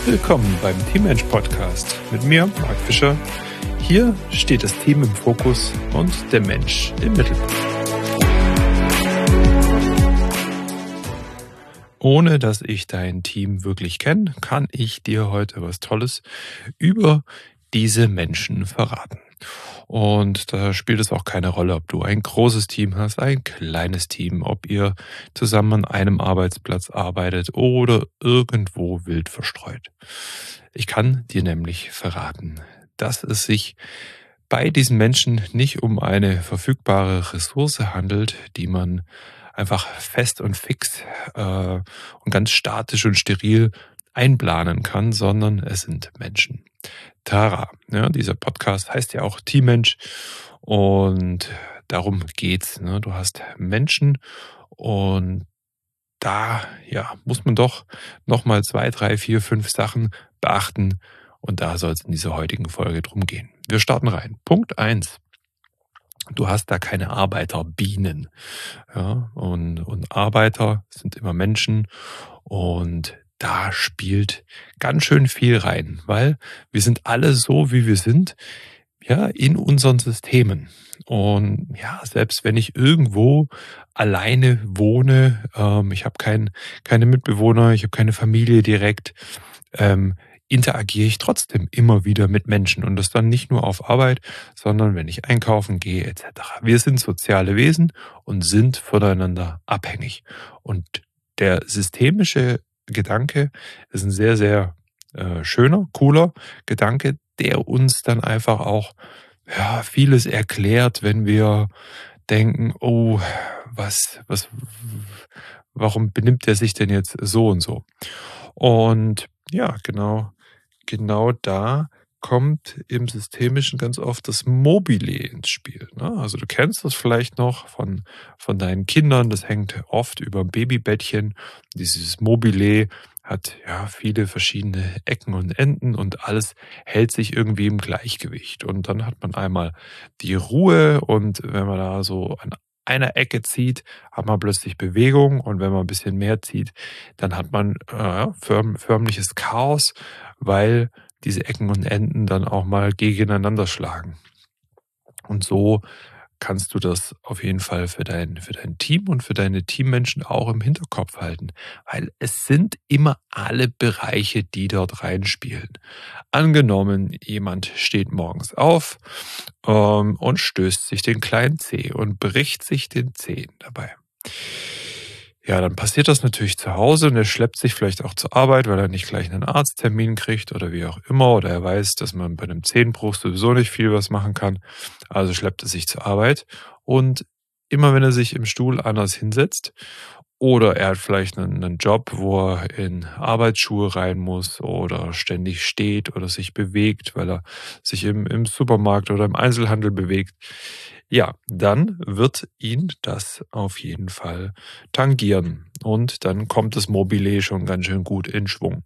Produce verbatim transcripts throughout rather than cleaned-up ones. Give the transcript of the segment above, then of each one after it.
Willkommen beim Teammensch Podcast mit mir, Marc Fischer. Hier steht das Team im Fokus und der Mensch im Mittelpunkt. Ohne dass ich dein Team wirklich kenne, kann ich dir heute was Tolles über diese Menschen verraten. Und da spielt es auch keine Rolle, ob du ein großes Team hast, ein kleines Team, ob ihr zusammen an einem Arbeitsplatz arbeitet oder irgendwo wild verstreut. Ich kann dir nämlich verraten, dass es sich bei diesen Menschen nicht um eine verfügbare Ressource handelt, die man einfach fest und fix äh, und ganz statisch und steril einplanen kann, sondern es sind Menschen. Tara, ja, dieser Podcast heißt ja auch Teammensch und darum geht's. Ne? Du hast Menschen und da ja, muss man doch nochmal zwei, drei, vier, fünf Sachen beachten und da soll es in dieser heutigen Folge drum gehen. Wir starten rein. Punkt eins. Du hast da keine Arbeiterbienen. Ja, und, und Arbeiter sind immer Menschen und da spielt ganz schön viel rein, weil wir sind alle so, wie wir sind, ja, in unseren Systemen. Und ja, selbst wenn ich irgendwo alleine wohne, ähm, ich habe kein, keine Mitbewohner, ich habe keine Familie direkt, ähm, interagiere ich trotzdem immer wieder mit Menschen. Und das dann nicht nur auf Arbeit, sondern wenn ich einkaufen gehe et cetera. Wir sind soziale Wesen und sind voneinander abhängig. Und der systemische Gedanke ist ein sehr, sehr äh, schöner, cooler Gedanke, der uns dann einfach auch ja, vieles erklärt, wenn wir denken, oh, was, was, warum benimmt er sich denn jetzt so und so? Und ja, genau, genau da kommt im Systemischen ganz oft das Mobile ins Spiel. Ne? Also du kennst das vielleicht noch von, von deinen Kindern, das hängt oft über dem Babybettchen. Dieses Mobile hat ja viele verschiedene Ecken und Enden und alles hält sich irgendwie im Gleichgewicht. Und dann hat man einmal die Ruhe und wenn man da so an einer Ecke zieht, hat man plötzlich Bewegung und wenn man ein bisschen mehr zieht, dann hat man äh, förm, förmliches Chaos, weil diese Ecken und Enden dann auch mal gegeneinander schlagen. Und so kannst du das auf jeden Fall für dein, für dein Team und für deine Teammenschen auch im Hinterkopf halten. Weil es sind immer alle Bereiche, die dort reinspielen. Angenommen, jemand steht morgens auf ähm, und stößt sich den kleinen Zeh und bricht sich den Zehen dabei. Ja, dann passiert das natürlich zu Hause und er schleppt sich vielleicht auch zur Arbeit, weil er nicht gleich einen Arzttermin kriegt oder wie auch immer. Oder er weiß, dass man bei einem Zehenbruch sowieso nicht viel was machen kann. Also schleppt er sich zur Arbeit. Und immer wenn er sich im Stuhl anders hinsetzt oder er hat vielleicht einen, einen Job, wo er in Arbeitsschuhe rein muss oder ständig steht oder sich bewegt, weil er sich im, im Supermarkt oder im Einzelhandel bewegt, ja, dann wird ihn das auf jeden Fall tangieren. Und dann kommt das Mobile schon ganz schön gut in Schwung.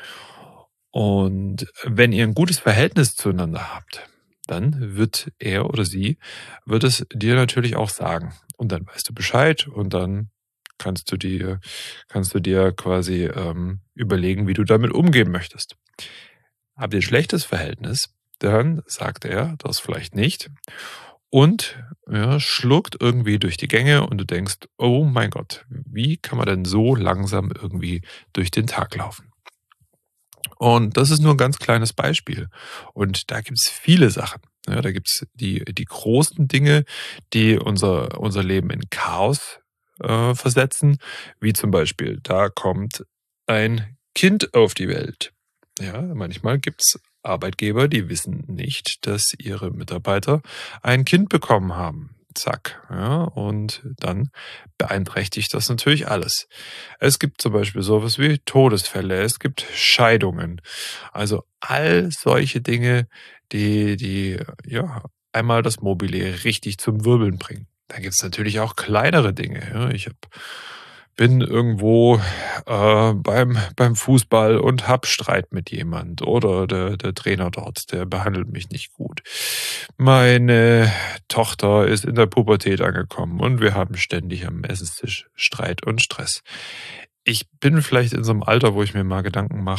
Und wenn ihr ein gutes Verhältnis zueinander habt, dann wird er oder sie, wird es dir natürlich auch sagen. Und dann weißt du Bescheid und dann kannst du dir, kannst du dir quasi ähm, überlegen, wie du damit umgehen möchtest. Habt ihr ein schlechtes Verhältnis, dann sagt er das vielleicht nicht. Und ja, schluckt irgendwie durch die Gänge und du denkst, oh mein Gott, wie kann man denn so langsam irgendwie durch den Tag laufen? Und das ist nur ein ganz kleines Beispiel. Und da gibt es viele Sachen. Ja, da gibt es die, die großen Dinge, die unser, unser Leben in Chaos äh, versetzen, wie zum Beispiel, da kommt ein Kind auf die Welt. Ja, manchmal gibt es Arbeitgeber, die wissen nicht, dass ihre Mitarbeiter ein Kind bekommen haben. Zack. Ja, und dann beeinträchtigt das natürlich alles. Es gibt zum Beispiel sowas wie Todesfälle, es gibt Scheidungen. Also all solche Dinge, die, die ja einmal das Mobile richtig zum Wirbeln bringen. Dann gibt es natürlich auch kleinere Dinge. Ja, ich habe bin irgendwo äh, beim, beim Fußball und hab Streit mit jemand oder der, der Trainer dort, der behandelt mich nicht gut. Meine Tochter ist in der Pubertät angekommen und wir haben ständig am Essenstisch Streit und Stress. Ich bin vielleicht in so einem Alter, wo ich mir mal Gedanken mache,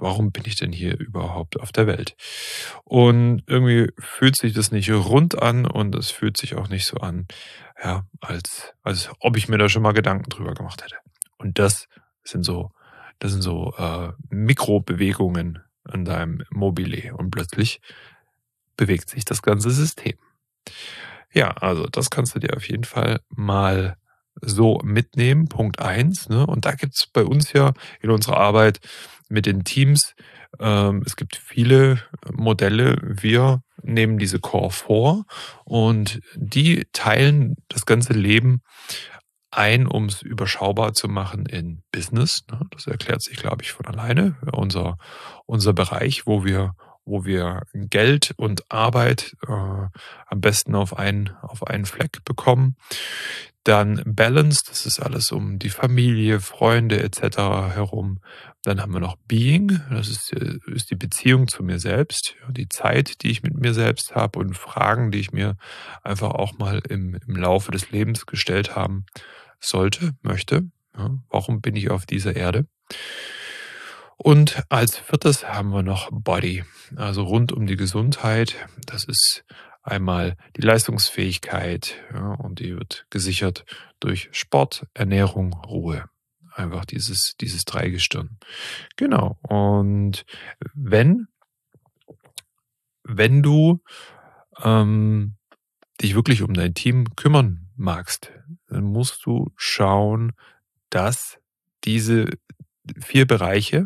warum bin ich denn hier überhaupt auf der Welt? Und irgendwie fühlt sich das nicht rund an und es fühlt sich auch nicht so an, ja, als als ob ich mir da schon mal Gedanken drüber gemacht hätte. Und das sind so das sind so, äh, Mikrobewegungen an deinem Mobile und plötzlich bewegt sich das ganze System. Ja, also das kannst du dir auf jeden Fall mal so mitnehmen, Punkt eins, ne? Und da gibt's bei uns ja in unserer Arbeit mit den Teams, ähm, es gibt viele Modelle. Wir nehmen diese Core vor und die teilen das ganze Leben ein, um es überschaubar zu machen in Business, ne? Das erklärt sich, glaube ich, von alleine. Unser unser Bereich, wo wir wo wir Geld und Arbeit, äh, am besten auf einen auf einen Fleck bekommen. Dann Balance, das ist alles um die Familie, Freunde et cetera herum. Dann haben wir noch Being, das ist, äh ist die Beziehung zu mir selbst, ja, die Zeit, die ich mit mir selbst habe und Fragen, die ich mir einfach auch mal im im Laufe des Lebens gestellt haben sollte, möchte, ja. Warum bin ich auf dieser Erde? Und als Viertes haben wir noch Body, also rund um die Gesundheit. Das ist einmal die Leistungsfähigkeit, ja, und die wird gesichert durch Sport, Ernährung, Ruhe. Einfach dieses dieses Dreigestirn. Genau. Und wenn wenn du, ähm, dich wirklich um dein Team kümmern magst, dann musst du schauen, dass diese vier Bereiche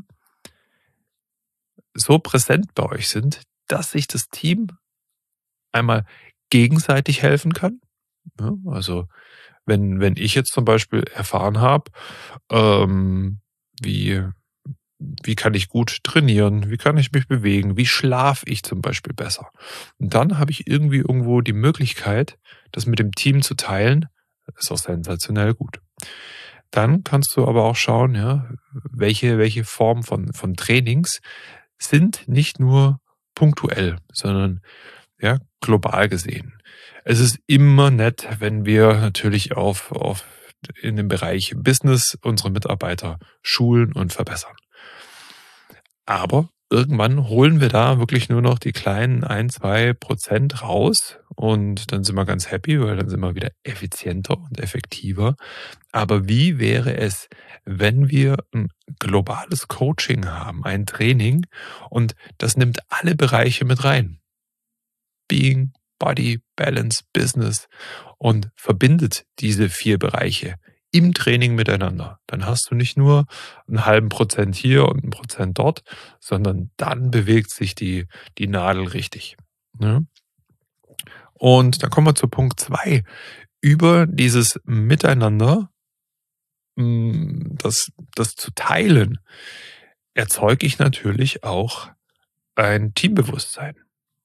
so präsent bei euch sind, dass sich das Team einmal gegenseitig helfen kann, ne? Also, wenn wenn ich jetzt zum Beispiel erfahren habe, ähm, wie wie kann ich gut trainieren, wie kann ich mich bewegen, wie schlafe ich zum Beispiel besser? Und dann habe ich irgendwie irgendwo die Möglichkeit, das mit dem Team zu teilen. Ist auch sensationell gut. Dann kannst du aber auch schauen, ja, welche welche Form von von Trainings sind nicht nur punktuell, sondern, ja, global gesehen. Es ist immer nett, wenn wir natürlich auf auf in dem Bereich Business unsere Mitarbeiter schulen und verbessern. Aber irgendwann holen wir da wirklich nur noch die kleinen ein, zwei Prozent raus und dann sind wir ganz happy, weil dann sind wir wieder effizienter und effektiver. Aber wie wäre es, wenn wir ein globales Coaching haben, ein Training und das nimmt alle Bereiche mit rein? Being, Body, Balance, Business und verbindet diese vier Bereiche im Training miteinander. Dann hast du nicht nur einen halben Prozent hier und ein Prozent dort, sondern dann bewegt sich die die Nadel richtig, ne? Und dann kommen wir zu Punkt zwei. Über dieses Miteinander, hm, das das zu teilen, erzeuge ich natürlich auch ein Teambewusstsein.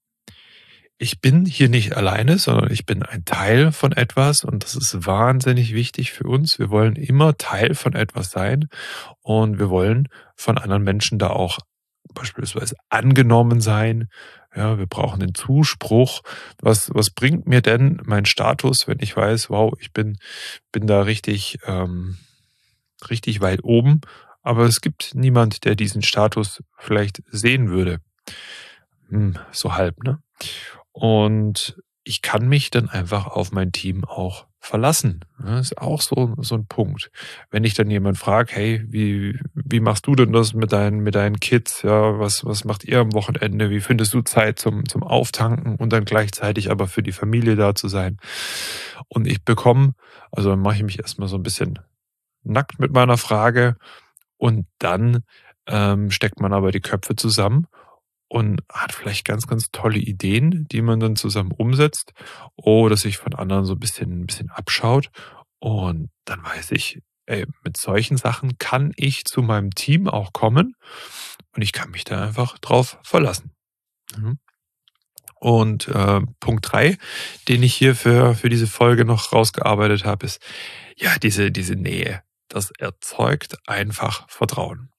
Ich bin hier nicht alleine, sondern ich bin ein Teil von etwas und das ist wahnsinnig wichtig für uns. Wir wollen immer Teil von etwas sein und wir wollen von anderen Menschen da auch beispielsweise angenommen sein. Ja, wir brauchen den Zuspruch. Was was bringt mir denn mein Status, wenn ich weiß: „Wow, ich bin bin da richtig, ähm richtig weit oben“, aber es gibt niemand, der diesen Status vielleicht sehen würde. Hm, so halb, ne? Und ich kann mich dann einfach auf mein Team auch verlassen, ne? Ist auch so so 'n Punkt. Wenn ich dann jemand frage: „Hey, wie wie machst du denn das mit deinen mit deinen Kids? Ja, was was macht ihr am Wochenende? Wie findest du Zeit zum zum Auftanken und dann gleichzeitig aber für die Familie da zu sein?“ Und ich bekomme also, dann mache ich mich erst mal so 'n bisschen nackt mit meiner Frage und dann, ähm, steckt man aber die Köpfe zusammen und hat vielleicht ganz, ganz tolle Ideen, die man dann zusammen umsetzt oder sich von anderen so 'n bisschen 'n bisschen abschaut. Und dann weiß ich, ey, mit solchen Sachen kann ich zu meinem Team auch kommen und ich kann mich da einfach drauf verlassen, mhm. Und, äh, Punkt drei, den ich hier für für diese Folge noch rausgearbeitet habe, ist, ja, diese diese Nähe. Das erzeugt einfach Vertrauen.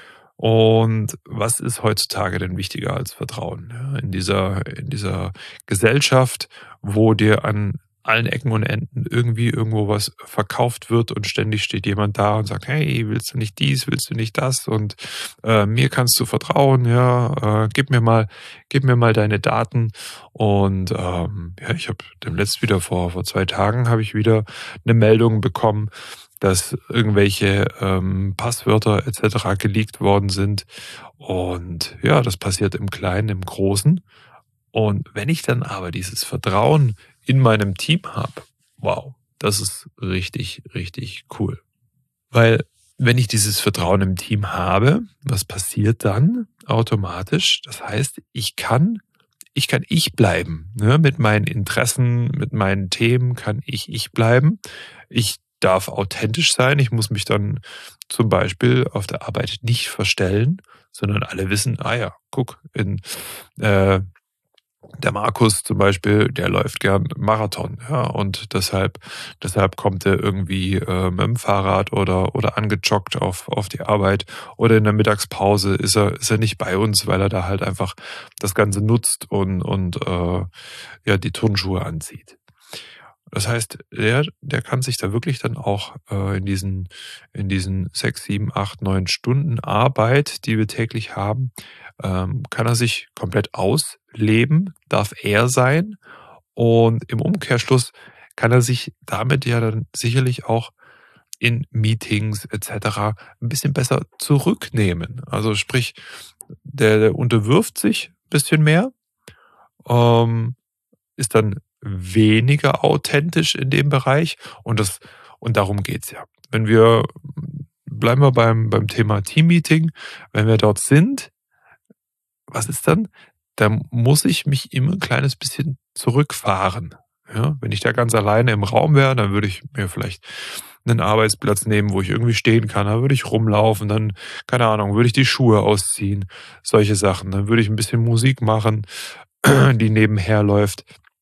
Und was ist heutzutage denn wichtiger als Vertrauen, ja? In dieser in dieser Gesellschaft, wo dir an allen Ecken und Enden irgendwie irgendwo was verkauft wird und ständig steht jemand da und sagt: „Hey, willst du nicht dies, willst du nicht das und, äh, mir kannst du vertrauen, ja, äh, gib mir mal gib mir mal deine Daten.“ Und, ähm, ja, ich habe demnächst wieder vor vor zwei Tagen habe ich wieder eine Meldung bekommen, dass irgendwelche, ähm, Passwörter et cetera geleakt worden sind. Und ja, das passiert im Kleinen, im Großen. Und wenn ich dann aber dieses Vertrauen in meinem Team habe, wow, das ist richtig, richtig cool. Weil wenn ich dieses Vertrauen im Team habe, was passiert dann automatisch? Das heißt, ich kann ich kann ich bleiben, ne? Mit meinen Interessen, mit meinen Themen kann ich ich bleiben. Ich darf authentisch sein. Ich muss mich dann zum Beispiel auf der Arbeit nicht verstellen, sondern alle wissen, ah ja, guck, in äh, der Markus zum Beispiel, der läuft gern Marathon, ja, und deshalb deshalb kommt er irgendwie, äh, mit'm Fahrrad oder oder angejoggt auf auf die Arbeit oder in der Mittagspause ist er ist er nicht bei uns, weil er da halt einfach das Ganze nutzt und und, äh, ja, die Turnschuhe anzieht. Das heißt, der der kann sich da wirklich dann auch, äh, in diesen in diesen sechs, sieben, acht, neun Stunden Arbeit, die wir täglich haben, ähm, kann er sich komplett ausleben, darf er sein und im Umkehrschluss kann er sich damit ja dann sicherlich auch in Meetings et cetera 'n bisschen besser zurücknehmen. Also sprich, der der unterwirft sich ein bisschen mehr, ähm, ist dann weniger authentisch in dem Bereich und das und darum geht's ja. Wenn wir bleiben wir beim beim Thema Teammeeting, wenn wir dort sind, was ist dann? Da muss ich mich immer 'n kleines bisschen zurückfahren, ja? Wenn ich da ganz alleine im Raum wäre, dann würde ich mir vielleicht 'nen Arbeitsplatz nehmen, wo ich irgendwie stehen kann. Da würde ich rumlaufen, dann, keine Ahnung, würde ich die Schuhe ausziehen, solche Sachen. Dann würde ich 'n bisschen Musik machen, die nebenher läuft.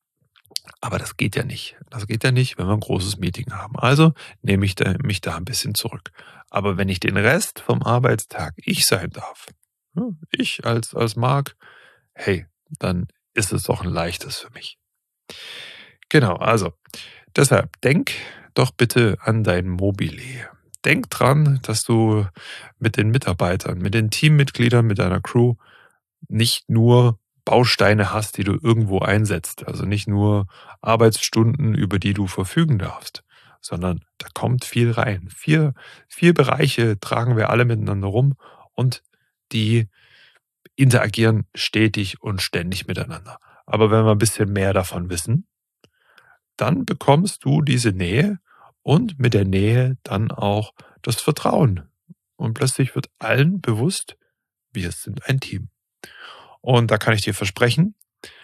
Aber das geht ja nicht. Das geht ja nicht, wenn wir 'n großes Meeting haben. Also nehme ich da mich da 'n bisschen zurück. Aber wenn ich den Rest vom Arbeitstag ich sein darf, ne, ich als als Marc, hey, dann ist es doch 'n Leichtes für mich. Genau, also deshalb denk doch bitte an dein Mobile. Denk dran, dass du mit den Mitarbeitern, mit den Teammitgliedern, mit deiner Crew nicht nur Bausteine hast, die du irgendwo einsetzt. Also nicht nur Arbeitsstunden, über die du verfügen darfst, sondern da kommt viel rein. Vier, vier Bereiche tragen wir alle miteinander rum und die interagieren stetig und ständig miteinander. Aber wenn wir ein bisschen mehr davon wissen, dann bekommst du diese Nähe und mit der Nähe dann auch das Vertrauen. Und plötzlich wird allen bewusst, wir sind ein Team. Und da kann ich dir versprechen,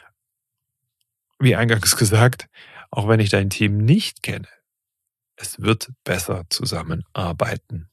wie eingangs gesagt, auch wenn ich dein Team nicht kenne, es wird besser zusammenarbeiten.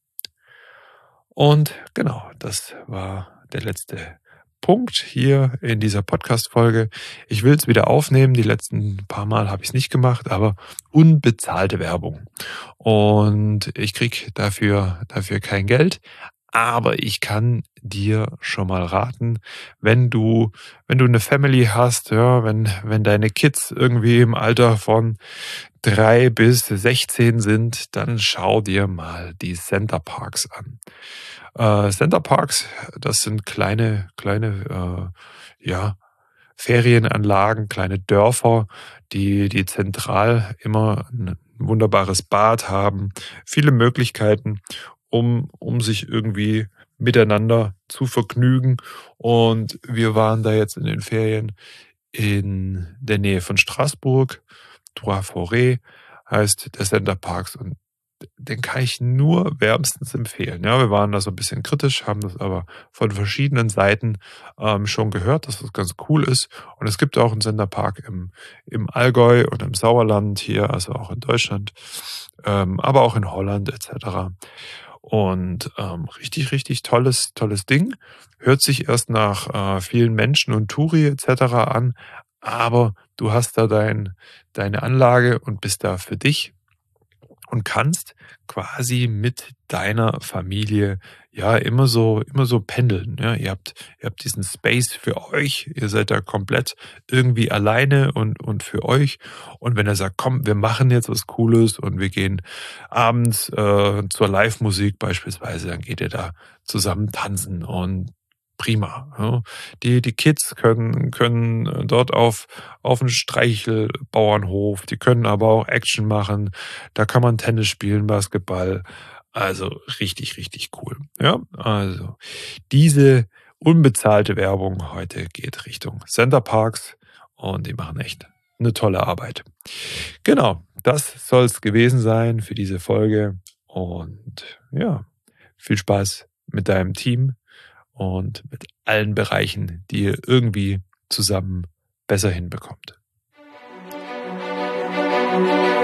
Und genau, das war der letzte Punkt hier in dieser Podcast-Folge. Ich will es wieder aufnehmen. Die letzten paar Mal habe ich es nicht gemacht, aber unbezahlte Werbung. Und ich kriege dafür, dafür kein Geld. Aber ich kann dir schon mal raten, wenn du, wenn du eine Family hast, ja, wenn, wenn deine Kids irgendwie im Alter von drei bis sechzehn sind, dann schau dir mal die Center Parks an. Äh, Center Parks, das sind kleine, kleine, äh, ja, Ferienanlagen, kleine Dörfer, die, die zentral immer ein wunderbares Bad haben, viele Möglichkeiten, um, um sich irgendwie miteinander zu vergnügen. Und wir waren da jetzt in den Ferien in der Nähe von Straßburg. Trois Forêts heißt der Center Parks und den kann ich nur wärmstens empfehlen. Ja, wir waren da so ein bisschen kritisch, haben das aber von verschiedenen Seiten, ähm, schon gehört, dass das ganz cool ist. Und es gibt auch einen Centerpark im im Allgäu und im Sauerland hier, also auch in Deutschland, ähm, aber auch in Holland et cetera. Und, ähm, richtig, richtig tolles tolles Ding. Hört sich erst nach, äh, vielen Menschen und Touri et cetera an, aber du hast da dein deine Anlage und bist da für dich und kannst quasi mit deiner Familie, ja, immer so immer so pendeln, ja? Ihr habt ihr habt diesen Space für euch. Ihr seid da komplett irgendwie alleine und und für euch. Und wenn er sagt: „Komm, wir machen jetzt was Cooles und wir gehen abends, äh, zur Livemusik beispielsweise“, dann geht ihr da zusammen tanzen und prima, ja. Die die Kids können können äh, dort auf auf 'n Streichelbauernhof, die können aber auch Action machen. Da kann man Tennis spielen, Basketball. Also richtig, richtig cool. Ja, also diese unbezahlte Werbung heute geht Richtung Center Parcs und die machen echt 'ne tolle Arbeit. Genau, das soll's gewesen sein für diese Folge und ja, viel Spaß mit deinem Team und mit allen Bereichen, die ihr irgendwie zusammen besser hinbekommt.